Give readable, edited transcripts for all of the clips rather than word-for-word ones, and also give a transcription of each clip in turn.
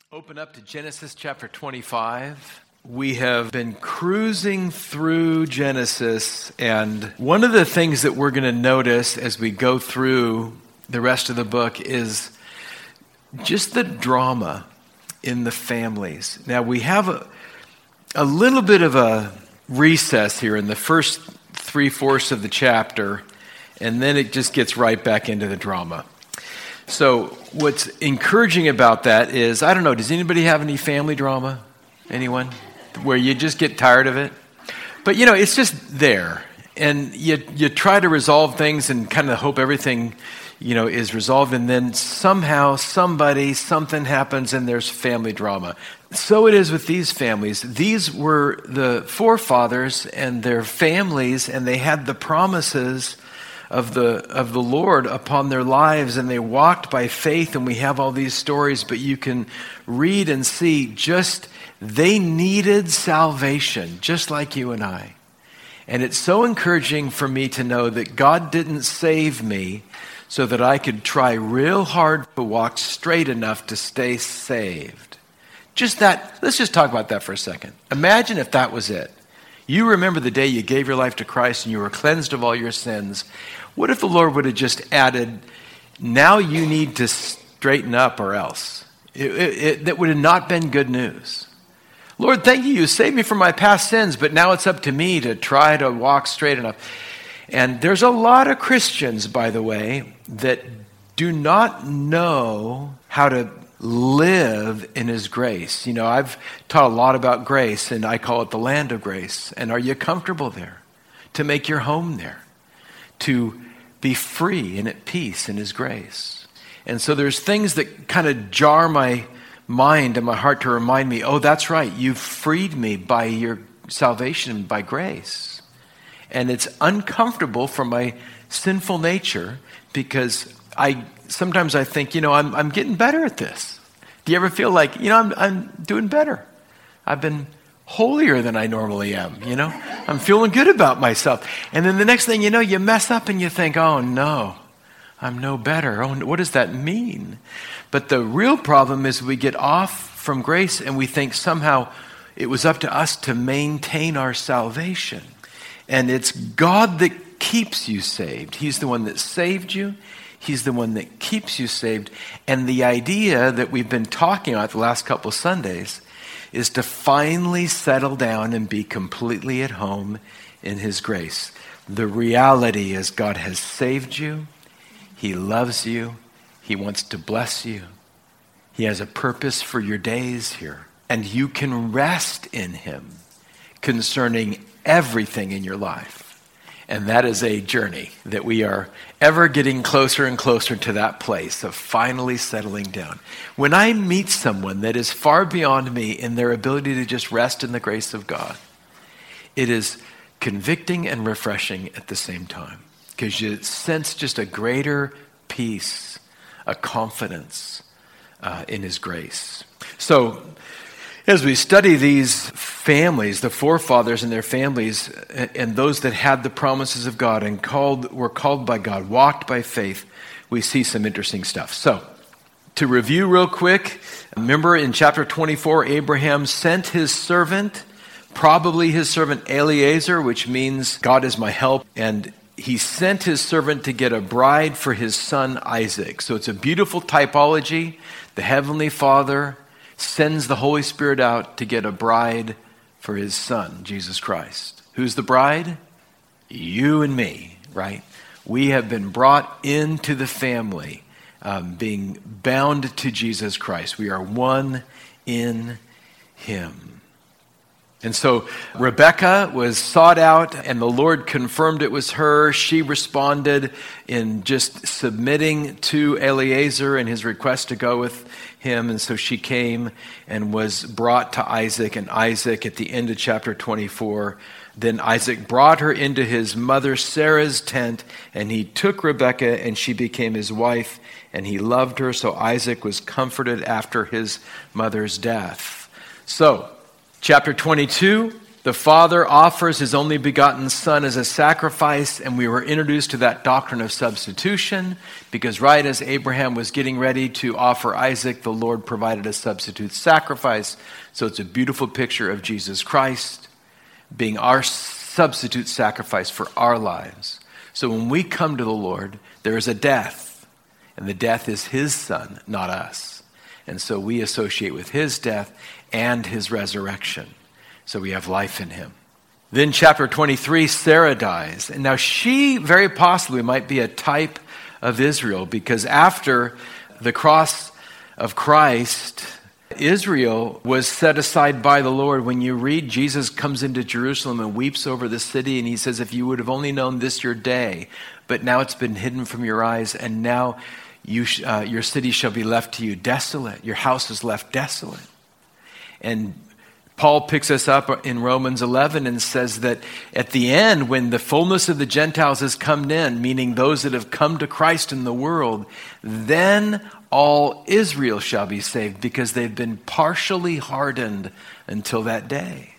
Open up to Genesis chapter 25. We have been cruising through Genesis, and one of the things that we're going to notice as we go through the rest of the book is just the drama in the families. Now, we have a little bit of a recess here in the first 3/4 of the chapter, and then it just gets right back into the drama. So what's encouraging about that is, I don't know, does anybody have any family drama? Anyone? Where you just get tired of it? But it's just there. And you try to resolve things and kind of hope everything, is resolved. And then somehow, something happens and there's family drama. So it is with these families. These were the forefathers and their families, and they had the promises of the Lord upon their lives, and they walked by faith, and we have all these stories, but you can read and see just they needed salvation, just like you and I. And it's so encouraging for me to know that God didn't save me so that I could try real hard to walk straight enough to stay saved. Just that, let's just talk about that for a second. Imagine if that was it. You remember the day you gave your life to Christ and you were cleansed of all your sins. What if the Lord would have just added, now you need to straighten up or else? That would have not been good news. Lord, thank you. You saved me from my past sins, but now it's up to me to try to walk straight enough. And there's a lot of Christians, by the way, that do not know how to live in His grace. I've taught a lot about grace, and I call it the land of grace. And are you comfortable there? To make your home there? To be free and at peace in His grace? And so there's things that kind of jar my mind and my heart to remind me, oh, that's right, you've freed me by your salvation, by grace. And it's uncomfortable for my sinful nature because sometimes I think, I'm getting better at this. Do you ever feel like, I'm doing better? I've been holier than I normally am, I'm feeling good about myself. And then the next thing you know, you mess up and you think, oh no, I'm no better. Oh, what does that mean? But the real problem is we get off from grace and we think somehow it was up to us to maintain our salvation. And it's God that keeps you saved. He's the one that saved you. He's the one that keeps you saved. And the idea that we've been talking about the last couple of Sundays is to finally settle down and be completely at home in His grace. The reality is God has saved you. He loves you. He wants to bless you. He has a purpose for your days here. And you can rest in Him concerning everything in your life. And that is a journey that we are ever getting closer and closer to that place of finally settling down. When I meet someone that is far beyond me in their ability to just rest in the grace of God, it is convicting and refreshing at the same time, because you sense just a greater peace, a confidence in His grace. So, as we study these families, the forefathers and their families, and those that had the promises of God and were called by God, walked by faith, we see some interesting stuff. So, to review real quick, remember in chapter 24, Abraham sent his servant, probably his servant Eliezer, which means God is my help, and he sent his servant to get a bride for his son Isaac. So it's a beautiful typology. The Heavenly Father sends the Holy Spirit out to get a bride for His Son, Jesus Christ. Who's the bride? You and me, right? We have been brought into the family, being bound to Jesus Christ. We are one in Him. And so Rebekah was sought out, and the Lord confirmed it was her. She responded in just submitting to Eliezer and his request to go with him. And so she came and was brought to Isaac. And Isaac, at the end of chapter 24, then Isaac brought her into his mother Sarah's tent, and he took Rebekah, and she became his wife, and he loved her. So Isaac was comforted after his mother's death. So, chapter 22, The Father offers his only begotten Son as a sacrifice, and we were introduced to that doctrine of substitution because right as Abraham was getting ready to offer Isaac, the Lord provided a substitute sacrifice. So it's a beautiful picture of Jesus Christ being our substitute sacrifice for our lives. So when we come to the Lord, there is a death, and the death is his Son, not us. And so we associate with his death and his resurrection. So we have life in him. Then chapter 23, Sarah dies. And now she very possibly might be a type of Israel, because after the cross of Christ, Israel was set aside by the Lord. When you read, Jesus comes into Jerusalem and weeps over the city, and he says, if you would have only known this your day, but now it's been hidden from your eyes, and now your city shall be left to you desolate. Your house is left desolate. And Paul picks us up in Romans 11 and says that at the end, when the fullness of the Gentiles has come in, meaning those that have come to Christ in the world, then all Israel shall be saved, because they've been partially hardened until that day.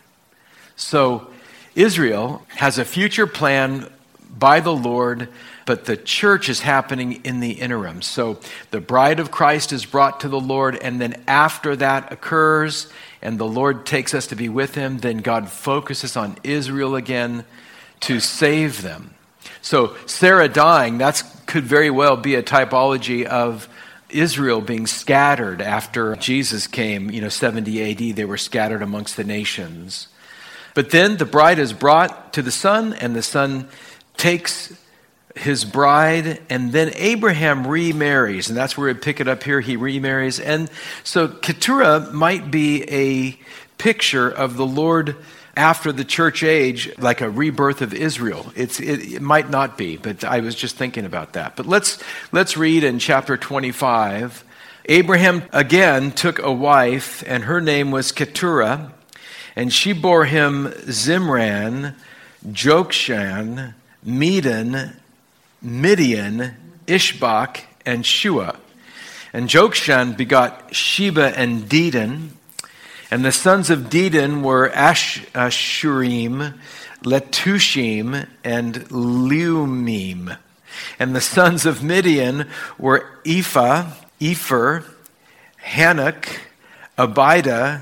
So Israel has a future plan by the Lord, but the church is happening in the interim. So the bride of Christ is brought to the Lord, and then after that occurs, and the Lord takes us to be with him, then God focuses on Israel again to save them. So Sarah dying, that could very well be a typology of Israel being scattered after Jesus came, 70 AD. They were scattered amongst the nations. But then the bride is brought to the son, and the son takes his bride, and then Abraham remarries, and that's where we pick it up here. He remarries, and so Keturah might be a picture of the Lord after the church age, like a rebirth of Israel. It might not be, but I was just thinking about that. But let's read in chapter 25. Abraham again took a wife, and her name was Keturah, and she bore him Zimran, Jokshan, Medan, Midian, Ishbak, and Shua. And Jokshan begot Sheba and Dedan. And the sons of Dedan were Ashurim, Letushim, and Leumim. And the sons of Midian were Ephah, Epher, Hanok, Abida,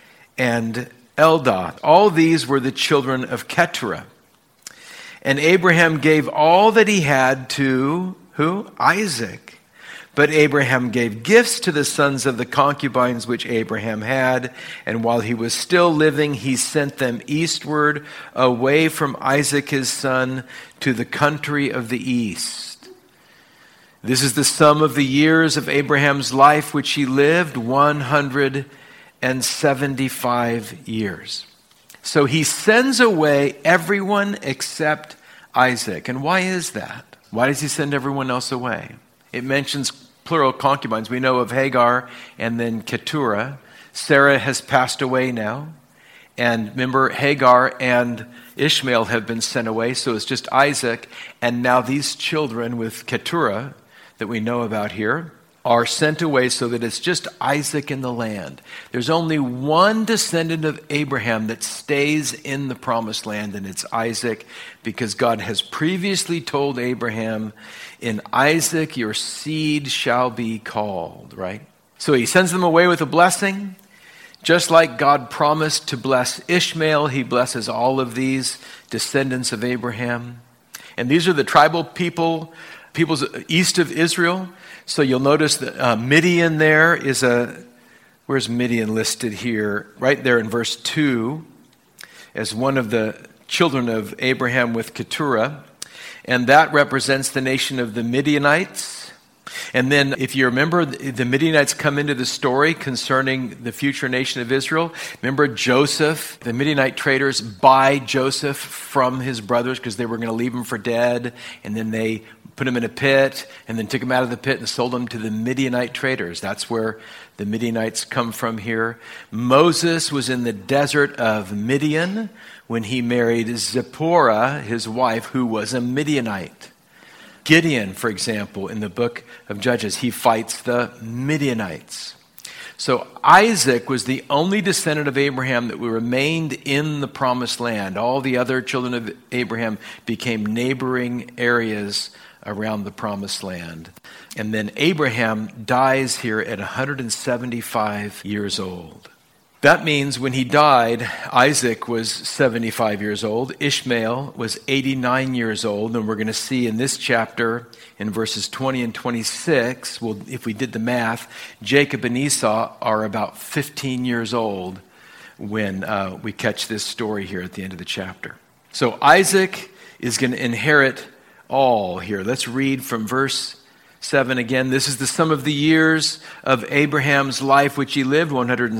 and Eldah. All these were the children of Keturah. And Abraham gave all that he had to, who? Isaac. But Abraham gave gifts to the sons of the concubines which Abraham had. And while he was still living, he sent them eastward, away from Isaac his son, to the country of the east. This is the sum of the years of Abraham's life which he lived, 175 years. So he sends away everyone except Isaac. And why is that? Why does he send everyone else away? It mentions plural concubines. We know of Hagar and then Keturah. Sarah has passed away now. And remember, Hagar and Ishmael have been sent away. So it's just Isaac. And now these children with Keturah that we know about here are sent away, so that it's just Isaac in the land. There's only one descendant of Abraham that stays in the promised land, and it's Isaac, because God has previously told Abraham, in Isaac your seed shall be called, right? So he sends them away with a blessing. Just like God promised to bless Ishmael, he blesses all of these descendants of Abraham. And these are the tribal peoples east of Israel. So you'll notice that Midian there is where's Midian listed here? Right there in verse 2 as one of the children of Abraham with Keturah. And that represents the nation of the Midianites. And then if you remember, the Midianites come into the story concerning the future nation of Israel. Remember Joseph, the Midianite traders buy Joseph from his brothers because they were going to leave him for dead. And then they put him in a pit and then took him out of the pit and sold him to the Midianite traders. That's where the Midianites come from here. Moses was in the desert of Midian when he married Zipporah, his wife, who was a Midianite. Gideon, for example, in the book of Judges, he fights the Midianites. So Isaac was the only descendant of Abraham that remained in the promised land. All the other children of Abraham became neighboring areas around the promised land. And then Abraham dies here at 175 years old. That means when he died, Isaac was 75 years old. Ishmael was 89 years old. And we're going to see in this chapter, in verses 20 and 26, well, if we did the math, Jacob and Esau are about 15 years old when we catch this story here at the end of the chapter. So Isaac is going to inherit all here. Let's read from verse 7 again. This is the sum of the years of Abraham's life, which he lived,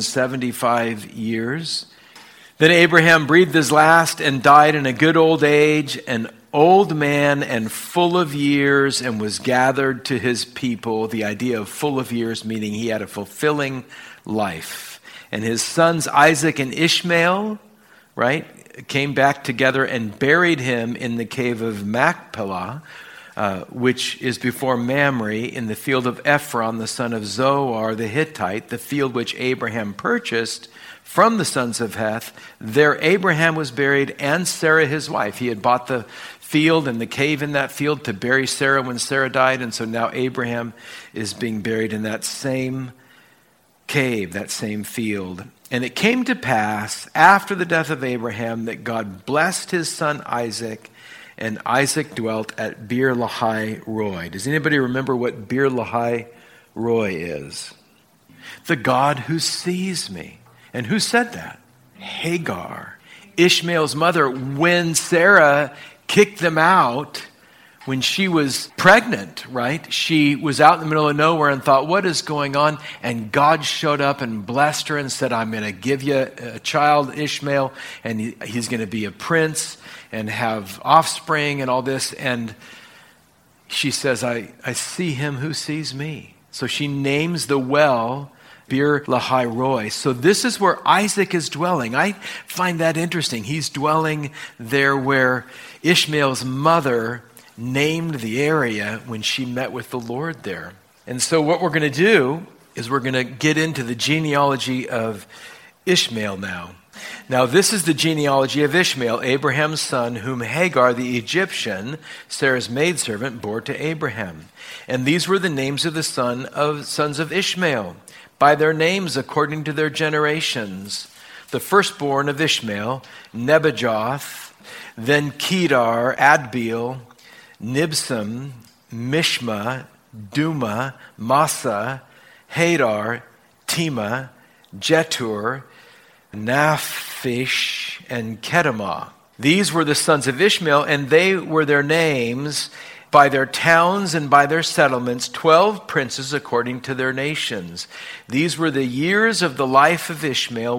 175 years. Then Abraham breathed his last and died in a good old age, an old man and full of years, and was gathered to his people. The idea of full of years meaning he had a fulfilling life. And his sons Isaac and Ishmael, right, came back together and buried him in the cave of Machpelah, which is before Mamre, in the field of Ephron, the son of Zohar the Hittite, the field which Abraham purchased from the sons of Heth. There Abraham was buried, and Sarah his wife. He had bought the field and the cave in that field to bury Sarah when Sarah died, and so now Abraham is being buried in that same cave, that same field. And it came to pass after the death of Abraham that God blessed his son Isaac, and Isaac dwelt at Beer Lahai Roi. Does anybody remember what Beer Lahai Roi is? The God who sees me. And who said that? Hagar, Ishmael's mother. When Sarah kicked them out, when she was pregnant, right? She was out in the middle of nowhere and thought, what is going on? And God showed up and blessed her and said, I'm going to give you a child, Ishmael, and he's going to be a prince and have offspring and all this. And she says, I see him who sees me. So she names the well Beer Lahai Roi. So this is where Isaac is dwelling. I find that interesting. He's dwelling there where Ishmael's mother named the area when she met with the Lord there. And so what we're going to do is we're going to get into the genealogy of Ishmael now. Now this is the genealogy of Ishmael, Abraham's son, whom Hagar the Egyptian, Sarah's maidservant, bore to Abraham. And these were the names of the sons of Ishmael, by their names according to their generations. The firstborn of Ishmael, Nebajoth, then Kedar, Adbeel, Nibsam, Mishma, Duma, Massa, Hadar, Tema, Jetur, Naphish, and Kedemah. These were the sons of Ishmael, and they were their names by their towns and by their settlements, 12 princes according to their nations. These were the years of the life of Ishmael,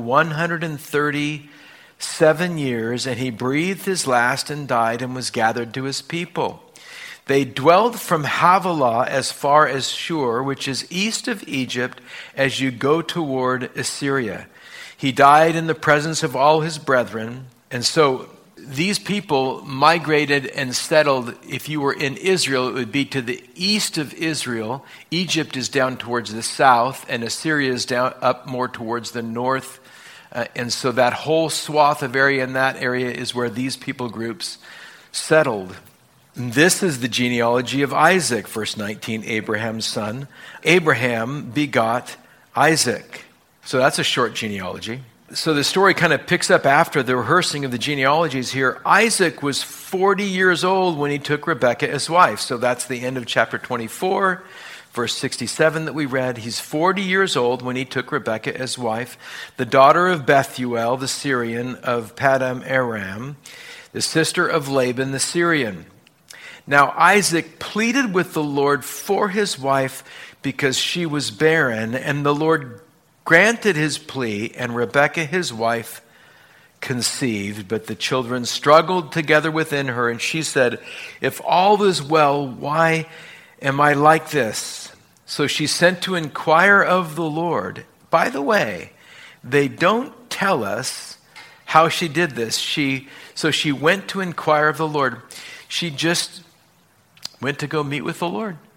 137 years, and he breathed his last and died and was gathered to his people. They dwelled from Havilah as far as Shur, which is east of Egypt, as you go toward Assyria. He died in the presence of all his brethren. And so these people migrated and settled. If you were in Israel, it would be to the east of Israel. Egypt is down towards the south, and Assyria is down up more towards the north. And so that whole swath of area in that area is where these people groups settled. This is the genealogy of Isaac, verse 19, Abraham's son. Abraham begot Isaac. So that's a short genealogy. So the story kind of picks up after the rehearsing of the genealogies here. Isaac was 40 years old when he took Rebekah as wife. So that's the end of chapter 24, verse 67 that we read. He's 40 years old when he took Rebekah as wife, the daughter of Bethuel, the Syrian, of Padam Aram, the sister of Laban, the Syrian. Now Isaac pleaded with the Lord for his wife because she was barren, and the Lord granted his plea, and Rebekah his wife conceived, but the children struggled together within her, and she said, if all is well, why am I like this? So she sent to inquire of the Lord. By the way, they don't tell us how she did this. So she went to inquire of the Lord. She just went to go meet with the Lord.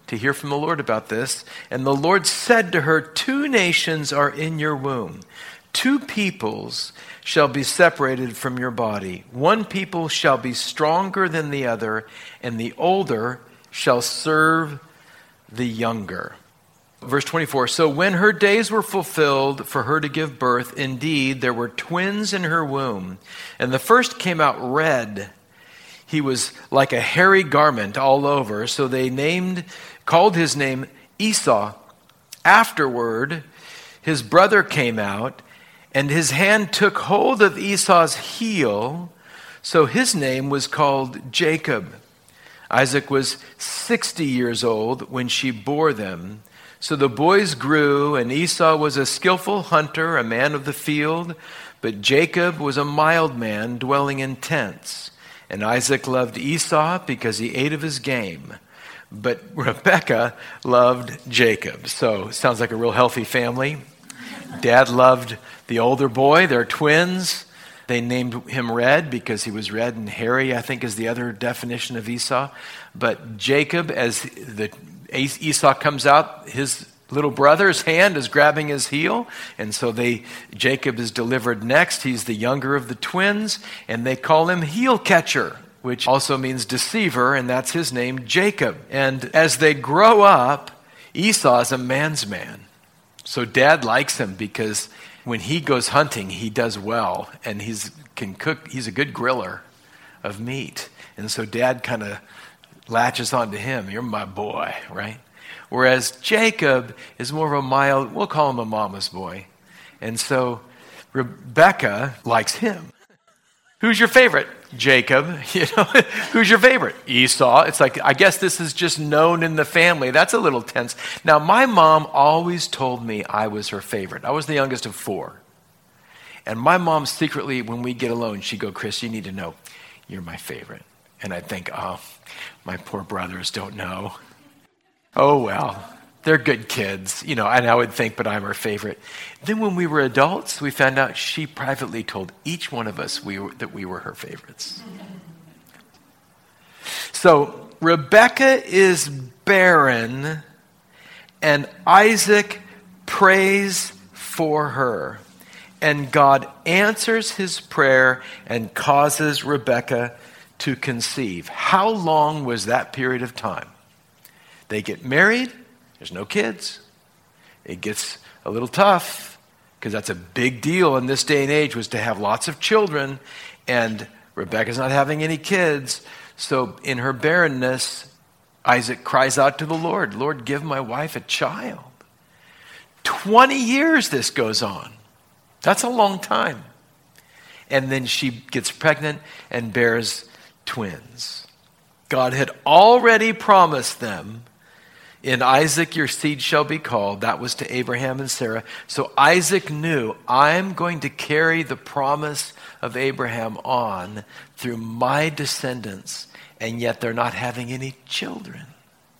to hear from the Lord about this. And the Lord said to her, 2 nations are in your womb. 2 peoples shall be separated from your body. 1 people shall be stronger than the other, and the older shall serve the younger. Verse 24, so when her days were fulfilled for her to give birth, indeed, there were twins in her womb. And the first came out red. He was like a hairy garment all over. So they called his name Esau. Afterward, his brother came out, and his hand took hold of Esau's heel. So his name was called Jacob. Isaac was 60 years old when she bore them. So the boys grew, and Esau was a skillful hunter, a man of the field, but Jacob was a mild man, dwelling in tents. And Isaac loved Esau because he ate of his game, but Rebekah loved Jacob. So sounds like a real healthy family. Dad loved the older boy. They're twins. They named him Red because he was red, and hairy, I think, is the other definition of Esau. But Jacob, as Esau comes out, his little brother's hand is grabbing his heel, and so Jacob is delivered next. He's the younger of the twins, and they call him heel catcher, which also means deceiver, and that's his name, Jacob. And as they grow up, Esau is a man's man. So Dad likes him because when he goes hunting, he does well, and can cook. He's a good griller of meat. And so Dad kind of latches onto him. You're my boy, right? Whereas Jacob is more of a mild, we'll call him a mama's boy. And so Rebekah likes him. Who's your favorite? Jacob. Who's your favorite? Esau. It's like, I guess this is just known in the family. That's a little tense. Now, my mom always told me I was her favorite. I was the youngest of 4. And my mom secretly, when we get alone, she'd go, Chris, you need to know, you're my favorite. And I'd think, oh, my poor brothers don't know. Oh, well, they're good kids, and I would think, but I'm her favorite. Then when we were adults, we found out she privately told each one of us that we were her favorites. So Rebekah is barren, and Isaac prays for her. And God answers his prayer and causes Rebekah to conceive. How long was that period of time? They get married, there's no kids. It gets a little tough because that's a big deal in this day and age, was to have lots of children, and Rebekah's not having any kids. So in her barrenness, Isaac cries out to the Lord, Lord, give my wife a child. 20 years this goes on. That's a long time. And then she gets pregnant and bears twins. God had already promised them, in Isaac your seed shall be called. That was to Abraham and Sarah. So Isaac knew, I'm going to carry the promise of Abraham on through my descendants, and yet they're not having any children.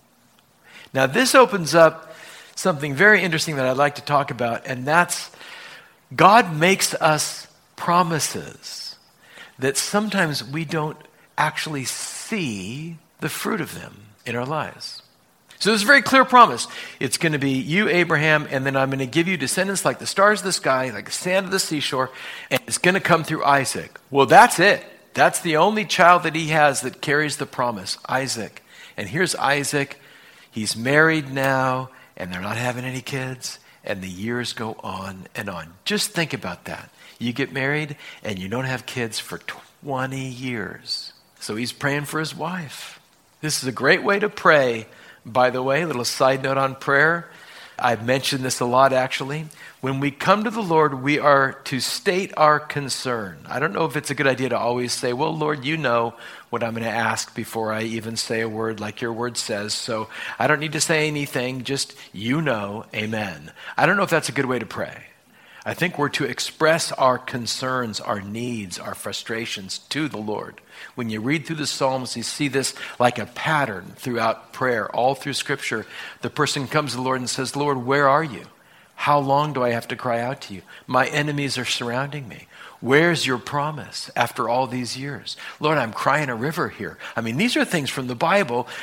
Now this opens up something very interesting that I'd like to talk about, and that's God makes us promises that sometimes we don't actually see the fruit of them in our lives. So there's a very clear promise. It's going to be you, Abraham, and then I'm going to give you descendants like the stars of the sky, like the sand of the seashore, and it's going to come through Isaac. Well, that's it. That's the only child that he has that carries the promise, Isaac. And here's Isaac. He's married now, and they're not having any kids, and the years go on and on. Just think about that. You get married, and you don't have kids for 20 years. So he's praying for his wife. This is a great way to pray. By the way, a little side note on prayer. I've mentioned this a lot, actually. When we come to the Lord, we are to state our concern. I don't know if it's a good idea to always say, well, Lord, you know what I'm going to ask before I even say a word like your word says. So I don't need to say anything, just you know, amen. I don't know if that's a good way to pray. I think we're to express our concerns, our needs, our frustrations to the Lord. When you read through the Psalms, you see this like a pattern throughout prayer, all through Scripture. The person comes to the Lord and says, Lord, where are you? How long do I have to cry out to you? My enemies are surrounding me. Where's your promise after all these years? Lord, I'm crying a river here. I mean, these are things from the Bible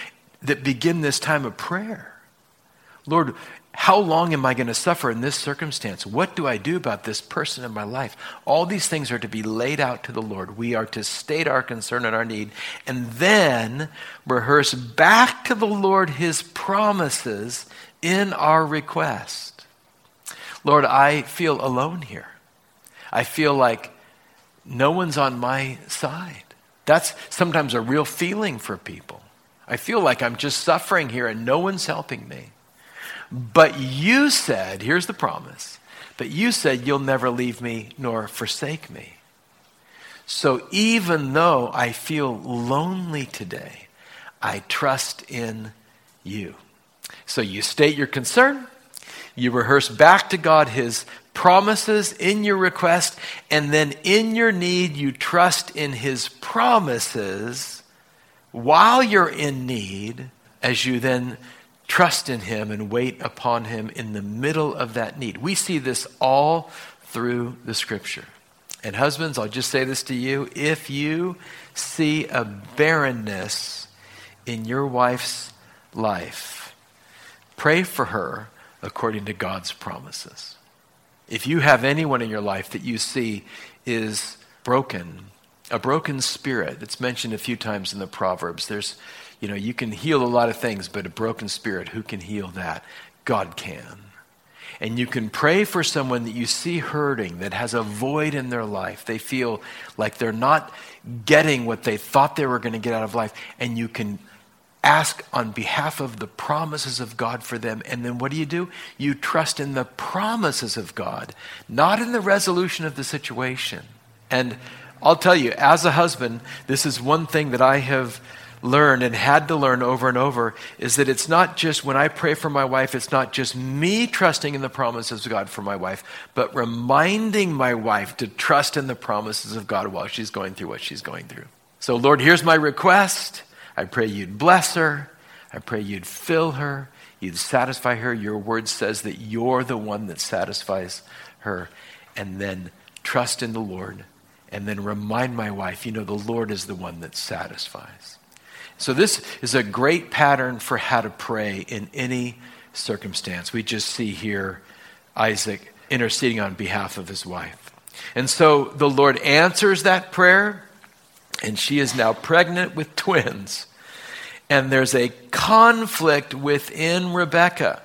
that begin this time of prayer. Lord, how long am I going to suffer in this circumstance? What do I do about this person in my life? All these things are to be laid out to the Lord. We are to state our concern and our need, and then rehearse back to the Lord his promises in our request. Lord, I feel alone here. I feel like no one's on my side. That's sometimes a real feeling for people. I feel like I'm just suffering here and no one's helping me. But you said, here's the promise, but you said you'll never leave me nor forsake me. So even though I feel lonely today, I trust in you. So you state your concern, you rehearse back to God his promises in your request, and then in your need you trust in his promises while you're in need, as you then trust in him and wait upon him in the middle of that need. We see this all through the scripture. And husbands, I'll just say this to you. If you see a barrenness in your wife's life, pray for her according to God's promises. If you have anyone in your life that you see is broken, a broken spirit, that's mentioned a few times in the Proverbs, you can heal a lot of things, but a broken spirit, who can heal that? God can. And you can pray for someone that you see hurting, that has a void in their life. They feel like they're not getting what they thought they were going to get out of life. And you can ask on behalf of the promises of God for them. And then what do? You trust in the promises of God, not in the resolution of the situation. And I'll tell you, as a husband, this is one thing that I have learned and had to learn over and over, is that it's not just when I pray for my wife, it's not just me trusting in the promises of God for my wife, but reminding my wife to trust in the promises of God while she's going through what she's going through. So Lord, here's my request. I pray you'd bless her. I pray you'd fill her. You'd satisfy her. Your word says that you're the one that satisfies her. And then trust in the Lord. And then remind my wife, the Lord is the one that satisfies. So this is a great pattern for how to pray in any circumstance. We just see here Isaac interceding on behalf of his wife. And so the Lord answers that prayer, and she is now pregnant with twins. And there's a conflict within Rebekah.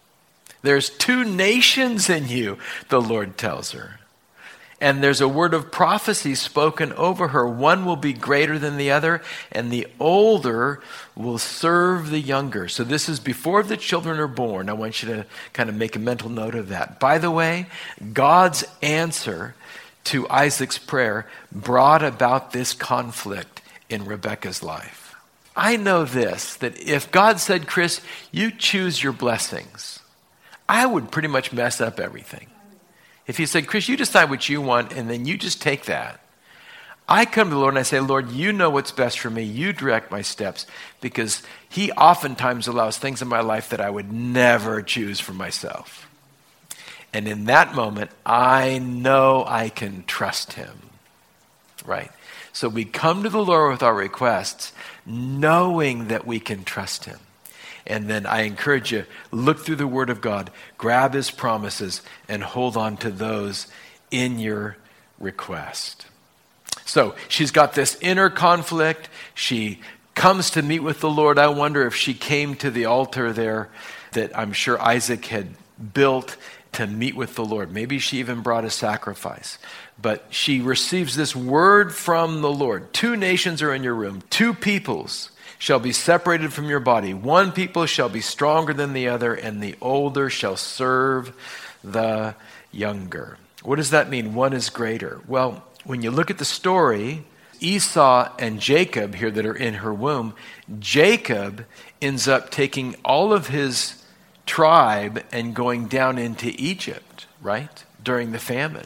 There's 2 nations in you, the Lord tells her. And there's a word of prophecy spoken over her. One will be greater than the other, and the older will serve the younger. So this is before the children are born. I want you to kind of make a mental note of that. By the way, God's answer to Isaac's prayer brought about this conflict in Rebekah's life. I know this, that if God said, Chris, you choose your blessings, I would pretty much mess up everything. If he said, Chris, you decide what you want, and then you just take that. I come to the Lord and I say, Lord, you know what's best for me. You direct my steps, because he oftentimes allows things in my life that I would never choose for myself. And in that moment, I know I can trust him, right? So we come to the Lord with our requests, knowing that we can trust him. And then I encourage you, look through the Word of God, grab his promises, and hold on to those in your request. So she's got this inner conflict. She comes to meet with the Lord. I wonder if she came to the altar there that I'm sure Isaac had built to meet with the Lord. Maybe she even brought a sacrifice. But she receives this word from the Lord. 2 nations are in your room, 2 peoples shall be separated from your body. One people shall be stronger than the other, and the older shall serve the younger. What does that mean? One is greater. Well, when you look at the story, Esau and Jacob here that are in her womb, Jacob ends up taking all of his tribe and going down into Egypt, right? During the famine.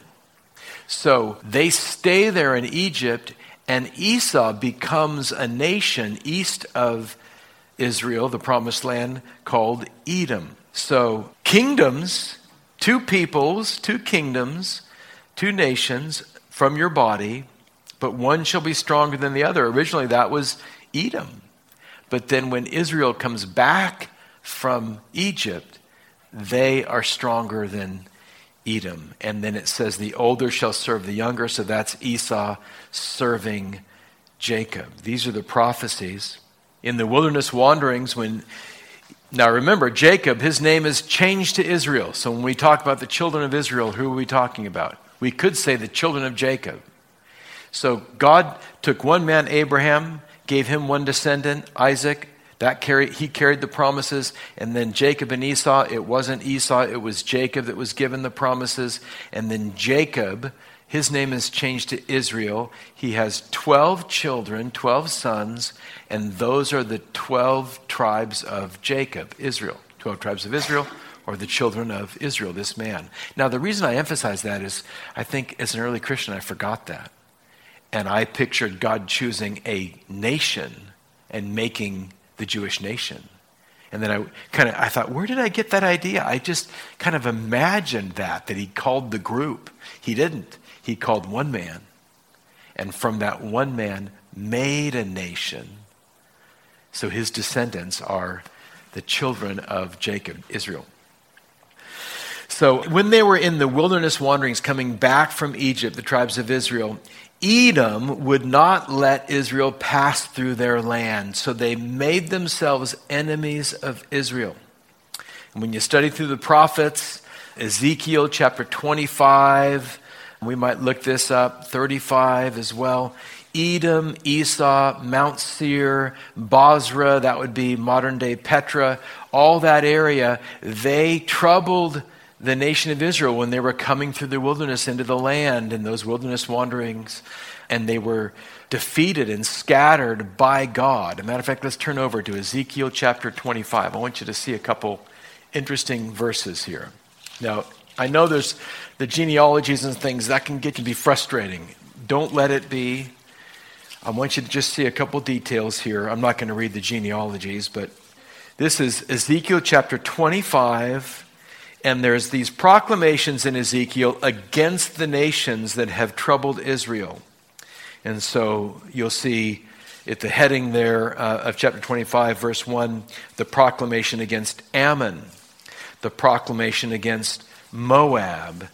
So they stay there in Egypt, and Esau becomes a nation east of Israel, the promised land, called Edom. So kingdoms, 2 peoples, 2 kingdoms, 2 nations from your body, but one shall be stronger than the other. Originally that was Edom. But then when Israel comes back from Egypt, they are stronger than Edom. And then it says the older shall serve the younger. So that's Esau serving Jacob. These are the prophecies. In the wilderness wanderings, now remember, Jacob, his name is changed to Israel. So when we talk about the children of Israel, who are we talking about? We could say the children of Jacob. So God took one man, Abraham, gave him one descendant, Isaac. He carried the promises. And then Jacob and Esau, it wasn't Esau, it was Jacob that was given the promises. And then Jacob, his name is changed to Israel. He has 12 children, 12 sons, and those are the 12 tribes of Jacob, Israel. 12 tribes of Israel, or the children of Israel, this man. Now, the reason I emphasize that is I think as an early Christian, I forgot that. And I pictured God choosing a nation and making the Jewish nation. And then I thought, where did I get that idea? I just kind of imagined that he called the group. He didn't. He called one man. And from that one man made a nation. So his descendants are the children of Jacob, Israel. So when they were in the wilderness wanderings coming back from Egypt, the tribes of Israel, Edom would not let Israel pass through their land. So they made themselves enemies of Israel. And when you study through the prophets, Ezekiel chapter 25, we might look this up, 35 as well. Edom, Esau, Mount Seir, Bozrah, that would be modern day Petra, all that area, they troubled the nation of Israel when they were coming through the wilderness into the land in those wilderness wanderings, and they were defeated and scattered by God. As a matter of fact, let's turn over to Ezekiel chapter 25. I want you to see a couple interesting verses here. Now, I know there's the genealogies and things that can be frustrating. Don't let it be. I want you to just see a couple details here. I'm not going to read the genealogies, but this is Ezekiel chapter 25. And there's these proclamations in Ezekiel against the nations that have troubled Israel. And so you'll see at the heading there of chapter 25, verse 1, the proclamation against Ammon, the proclamation against Moab.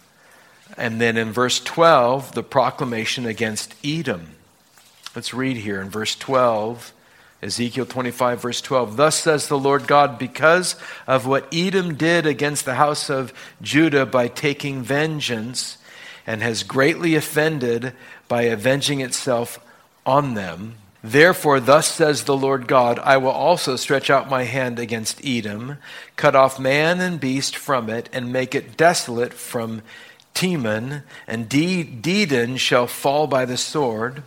And then in verse 12, the proclamation against Edom. Let's read here in verse 12. Ezekiel 25, verse 12. Thus says the Lord God, because of what Edom did against the house of Judah by taking vengeance, and has greatly offended by avenging itself on them. Therefore, thus says the Lord God, I will also stretch out my hand against Edom, cut off man and beast from it, and make it desolate from Teman, and Dedan shall fall by the sword.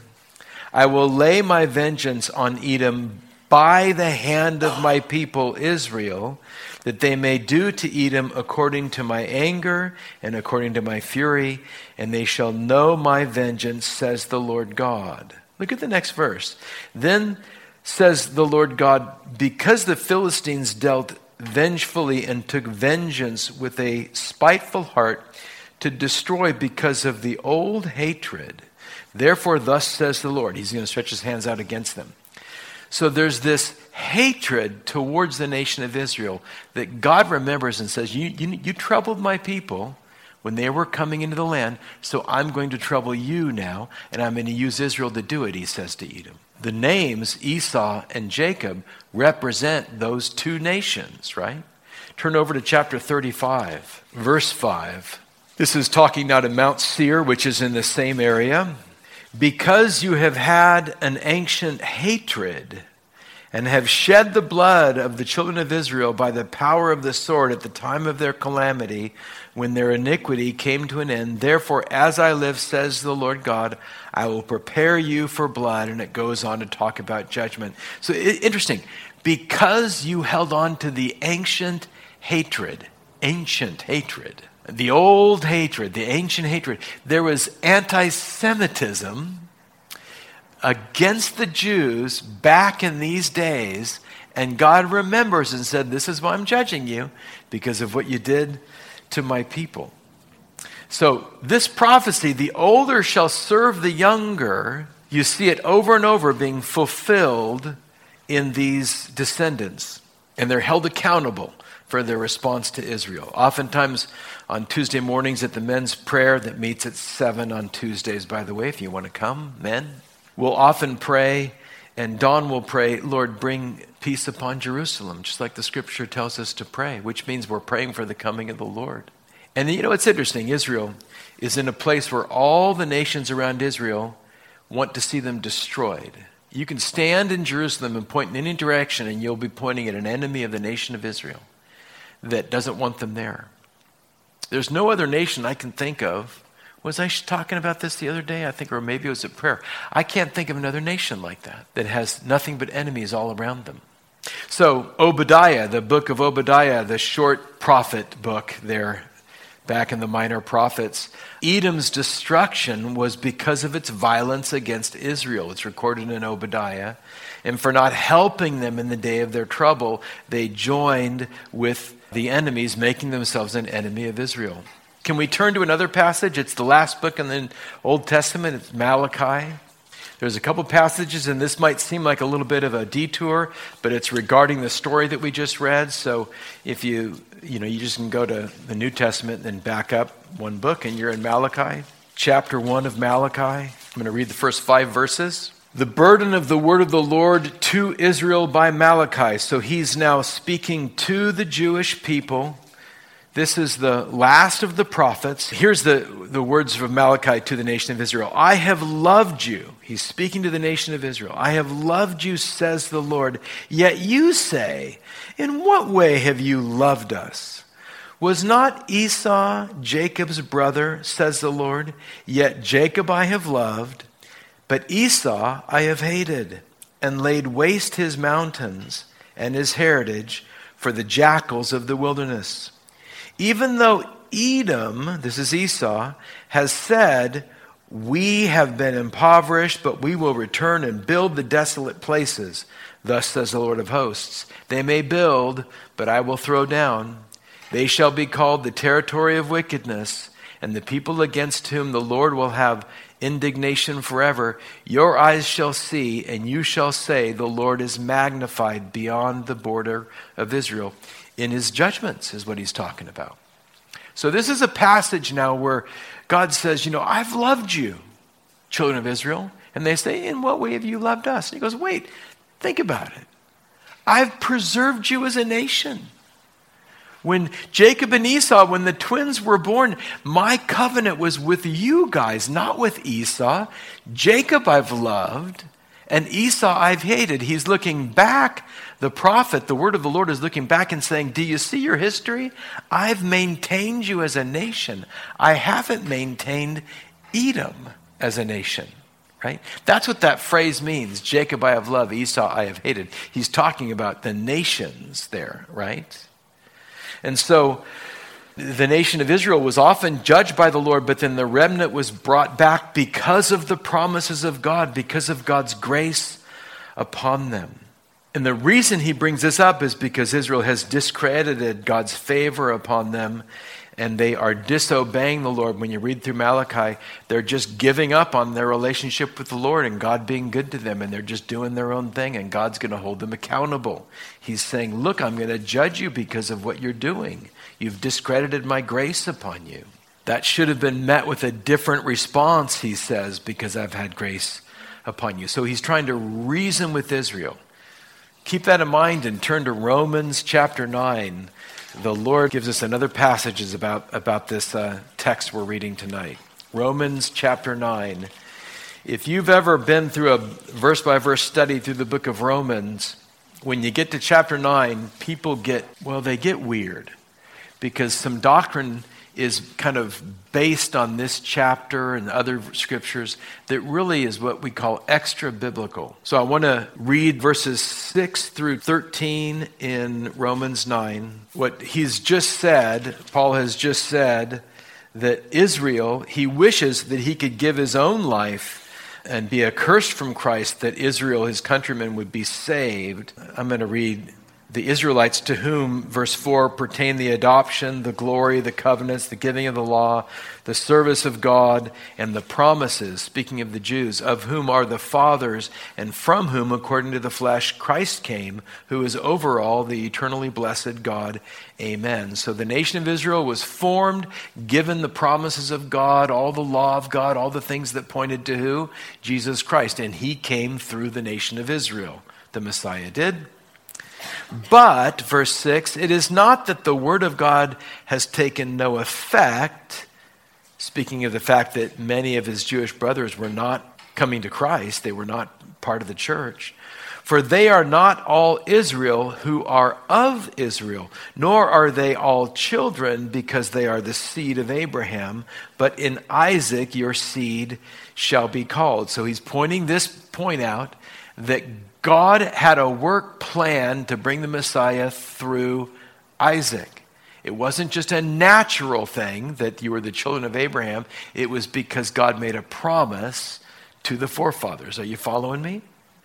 I will lay my vengeance on Edom by the hand of my people Israel, that they may do to Edom according to my anger and according to my fury, and they shall know my vengeance, says the Lord God. Look at the next verse. Then says the Lord God, because the Philistines dealt vengefully and took vengeance with a spiteful heart to destroy because of the old hatred, therefore, thus says the Lord. He's going to stretch his hands out against them. So there's this hatred towards the nation of Israel that God remembers and says, you troubled my people when they were coming into the land, so I'm going to trouble you now, and I'm going to use Israel to do it, he says to Edom. The names Esau and Jacob represent those two nations, right? Turn over to chapter 35, verse 5. This is talking now to Mount Seir, which is in the same area. Because you have had an ancient hatred and have shed the blood of the children of Israel by the power of the sword at the time of their calamity, when their iniquity came to an end, therefore, as I live, says the Lord God, I will prepare you for blood. And it goes on to talk about judgment. So interesting. Because you held on to the ancient hatred, the old hatred, the ancient hatred. There was anti-Semitism against the Jews back in these days, and God remembers and said, this is why I'm judging you, because of what you did to my people. So this prophecy, the older shall serve the younger, you see it over and over being fulfilled in these descendants, and they're held accountable for their response to Israel. Oftentimes on Tuesday mornings at the men's prayer that meets at 7 on Tuesdays, by the way, if you want to come, men, we'll often pray, and Dawn will pray, Lord, bring peace upon Jerusalem, just like the scripture tells us to pray, which means we're praying for the coming of the Lord. And you know, it's interesting. Israel is in a place where all the nations around Israel want to see them destroyed. You can stand in Jerusalem and point in any direction, and you'll be pointing at an enemy of the nation of Israel that doesn't want them there. There's no other nation I can think of. Was I talking about this the other day? I think, or maybe it was at prayer. I can't think of another nation like that has nothing but enemies all around them. So Obadiah, the book of Obadiah, the short prophet book there, back in the minor prophets, Edom's destruction was because of its violence against Israel. It's recorded in Obadiah. And for not helping them in the day of their trouble, they joined with the enemies, making themselves an enemy of Israel. Can we turn to another passage? It's the last book in the Old Testament. It's Malachi. There's a couple passages, and this might seem like a little bit of a detour, but it's regarding the story that we just read. So if you just can go to the New Testament and back up one book, and you're in Malachi, chapter 1 of Malachi. I'm going to read the first 5 verses. The burden of the word of the Lord to Israel by Malachi. So he's now speaking to the Jewish people. This is the last of the prophets. Here's the words of Malachi to the nation of Israel. I have loved you. He's speaking to the nation of Israel. I have loved you, says the Lord. Yet you say, in what way have you loved us? Was not Esau Jacob's brother, says the Lord? Yet Jacob I have loved, but Esau I have hated, and laid waste his mountains and his heritage for the jackals of the wilderness. Even though Edom, this is Esau, has said, we have been impoverished, but we will return and build the desolate places. Thus says the Lord of hosts, they may build, but I will throw down. They shall be called the territory of wickedness, and the people against whom the Lord will have indignation forever. Your eyes shall see, and you shall say, the Lord is magnified beyond the border of Israel. In his judgments is what he's talking about. So this is a passage now where God says, I've loved you, children of Israel. And they say, in what way have you loved us? And he goes, wait, think about it. I've preserved you as a nation. When Jacob and Esau, when the twins were born, my covenant was with you guys, not with Esau. Jacob I've loved, and Esau I've hated. He's looking back. The prophet, the word of the Lord, is looking back and saying, do you see your history? I've maintained you as a nation. I haven't maintained Edom as a nation, right? That's what that phrase means. Jacob I have loved, Esau I have hated. He's talking about the nations there, right? And so the nation of Israel was often judged by the Lord, but then the remnant was brought back because of the promises of God, because of God's grace upon them. And the reason he brings this up is because Israel has discredited God's favor upon them, and they are disobeying the Lord. When you read through Malachi, they're just giving up on their relationship with the Lord and God being good to them, and they're just doing their own thing, and God's going to hold them accountable. He's saying, look, I'm going to judge you because of what you're doing. You've discredited my grace upon you. That should have been met with a different response, he says, because I've had grace upon you. So he's trying to reason with Israel. Keep that in mind and turn to Romans chapter 9. The Lord gives us another passage about this text we're reading tonight. Romans chapter 9. If you've ever been through a verse-by-verse study through the book of Romans, when you get to chapter 9, people get weird, because some doctrine is kind of based on this chapter and other scriptures that really is what we call extra biblical. So I want to read verses 6 through 13 in Romans 9. What he's just said, Paul has just said, that Israel, he wishes that he could give his own life and be accursed from Christ, that Israel, his countrymen, would be saved. I'm going to read the Israelites, to whom, verse 4, pertain the adoption, the glory, the covenants, the giving of the law, the service of God, and the promises, speaking of the Jews, of whom are the fathers, and from whom, according to the flesh, Christ came, who is over all, the eternally blessed God. Amen. So the nation of Israel was formed, given the promises of God, all the law of God, all the things that pointed to who? Jesus Christ. And he came through the nation of Israel. The Messiah did. But, verse 6, it is not that the word of God has taken no effect, speaking of the fact that many of his Jewish brothers were not coming to Christ, they were not part of the church. For they are not all Israel who are of Israel, nor are they all children because they are the seed of Abraham, but in Isaac your seed shall be called. So he's pointing this point out that God had a work plan to bring the Messiah through Isaac. It wasn't just a natural thing that you were the children of Abraham. It was because God made a promise to the forefathers. Are you following me?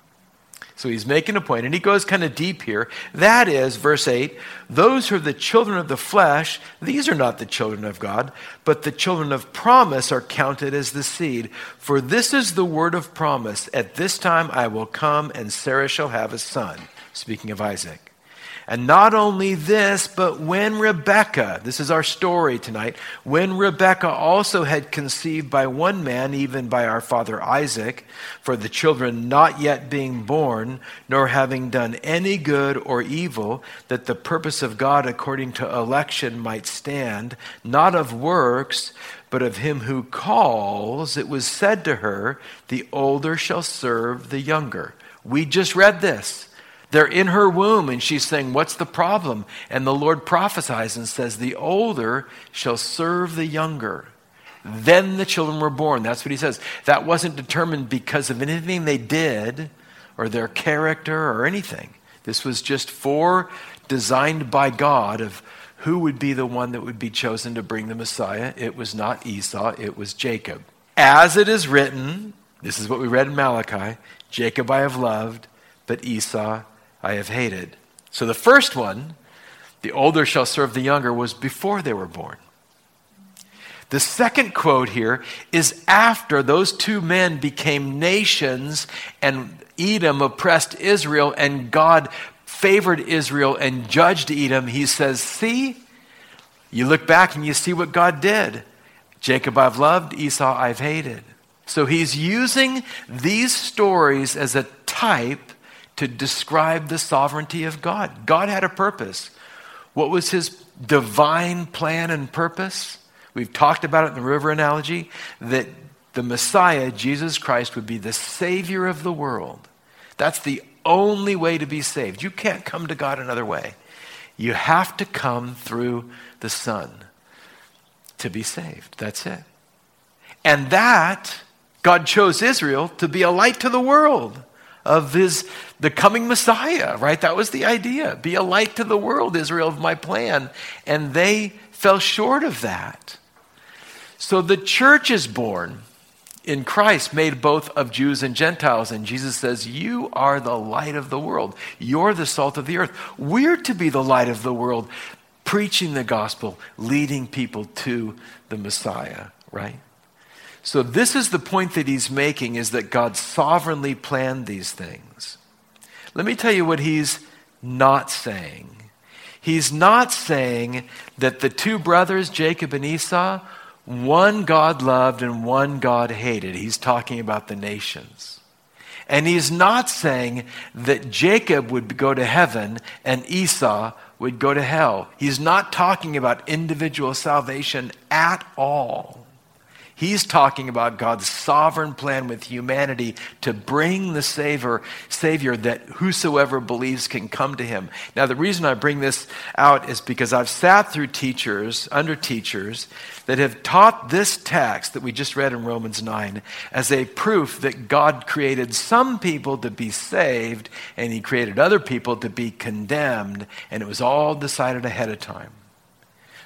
So he's making a point, and he goes kind of deep here. That is, verse 8, those who are the children of the flesh, these are not the children of God, but the children of promise are counted as the seed. For this is the word of promise. At this time I will come, and Sarah shall have a son. Speaking of Isaac. And not only this, but when Rebekah, this is our story tonight, when Rebekah also had conceived by one man, even by our father Isaac, for the children not yet being born, nor having done any good or evil, that the purpose of God according to election might stand, not of works, but of him who calls, it was said to her, the older shall serve the younger. We just read this. They're in her womb, and she's saying, what's the problem? And the Lord prophesies and says, the older shall serve the younger. Then the children were born. That's what he says. That wasn't determined because of anything they did or their character or anything. This was just designed by God of who would be the one that would be chosen to bring the Messiah. It was not Esau, it was Jacob. As it is written, this is what we read in Malachi, Jacob I have loved, but Esau I have hated. So the first one, the older shall serve the younger, was before they were born. The second quote here is after those two men became nations and Edom oppressed Israel and God favored Israel and judged Edom. He says, see, you look back and you see what God did. Jacob I've loved, Esau I've hated. So he's using these stories as a type to describe the sovereignty of God. God had a purpose. What was his divine plan and purpose? We've talked about it in the river analogy, that the Messiah, Jesus Christ, would be the Savior of the world. That's the only way to be saved. You can't come to God another way. You have to come through the Son to be saved. That's it. And that, God chose Israel to be a light to the world of the coming Messiah, right? That was the idea. Be a light to the world, Israel, of my plan. And they fell short of that. So the church is born in Christ, made both of Jews and Gentiles. And Jesus says, you are the light of the world. You're the salt of the earth. We're to be the light of the world, preaching the gospel, leading people to the Messiah, right? So this is the point that he's making, is that God sovereignly planned these things. Let me tell you what he's not saying. He's not saying that the two brothers, Jacob and Esau, one God loved and one God hated. He's talking about the nations. And he's not saying that Jacob would go to heaven and Esau would go to hell. He's not talking about individual salvation at all. He's talking about God's sovereign plan with humanity to bring the Savior that whosoever believes can come to him. Now, the reason I bring this out is because I've sat through under teachers that have taught this text that we just read in Romans 9 as a proof that God created some people to be saved and he created other people to be condemned, and it was all decided ahead of time.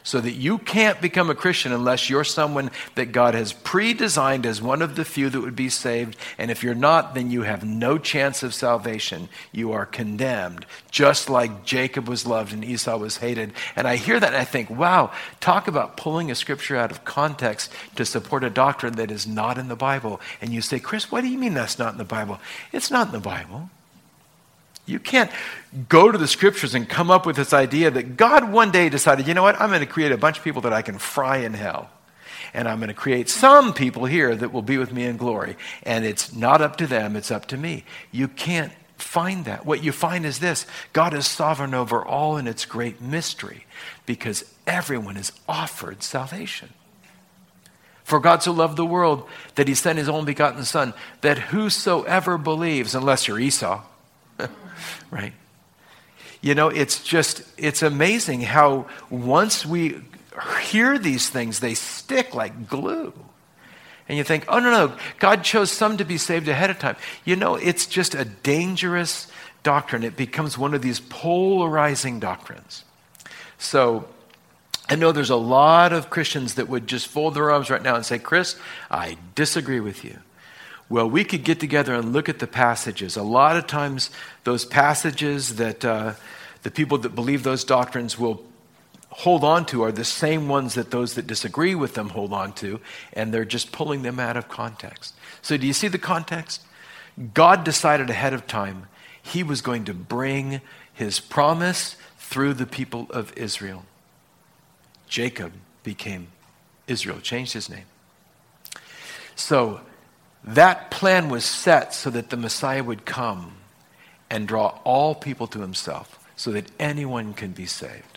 So that you can't become a Christian unless you're someone that God has pre-designed as one of the few that would be saved. And if you're not, then you have no chance of salvation. You are condemned, just like Jacob was loved and Esau was hated. And I hear that and I think, wow, talk about pulling a scripture out of context to support a doctrine that is not in the Bible. And you say, Chris, what do you mean that's not in the Bible? It's not in the Bible. You can't go to the scriptures and come up with this idea that God one day decided, you know what, I'm going to create a bunch of people that I can fry in hell. And I'm going to create some people here that will be with me in glory. And it's not up to them, it's up to me. You can't find that. What you find is this: God is sovereign over all in its great mystery, because everyone is offered salvation. For God so loved the world that he sent his only begotten Son, that whosoever believes, unless you're Esau, right? You know, it's amazing how once we hear these things, they stick like glue. And you think, oh, no, God chose some to be saved ahead of time. You know, it's just a dangerous doctrine. It becomes one of these polarizing doctrines. So I know there's a lot of Christians that would just fold their arms right now and say, Chris, I disagree with you. Well, we could get together and look at the passages. A lot of times those passages that the people that believe those doctrines will hold on to are the same ones that those that disagree with them hold on to, and they're just pulling them out of context. So do you see the context? God decided ahead of time he was going to bring his promise through the people of Israel. Jacob became Israel, changed his name. So that plan was set so that the Messiah would come and draw all people to himself so that anyone can be saved.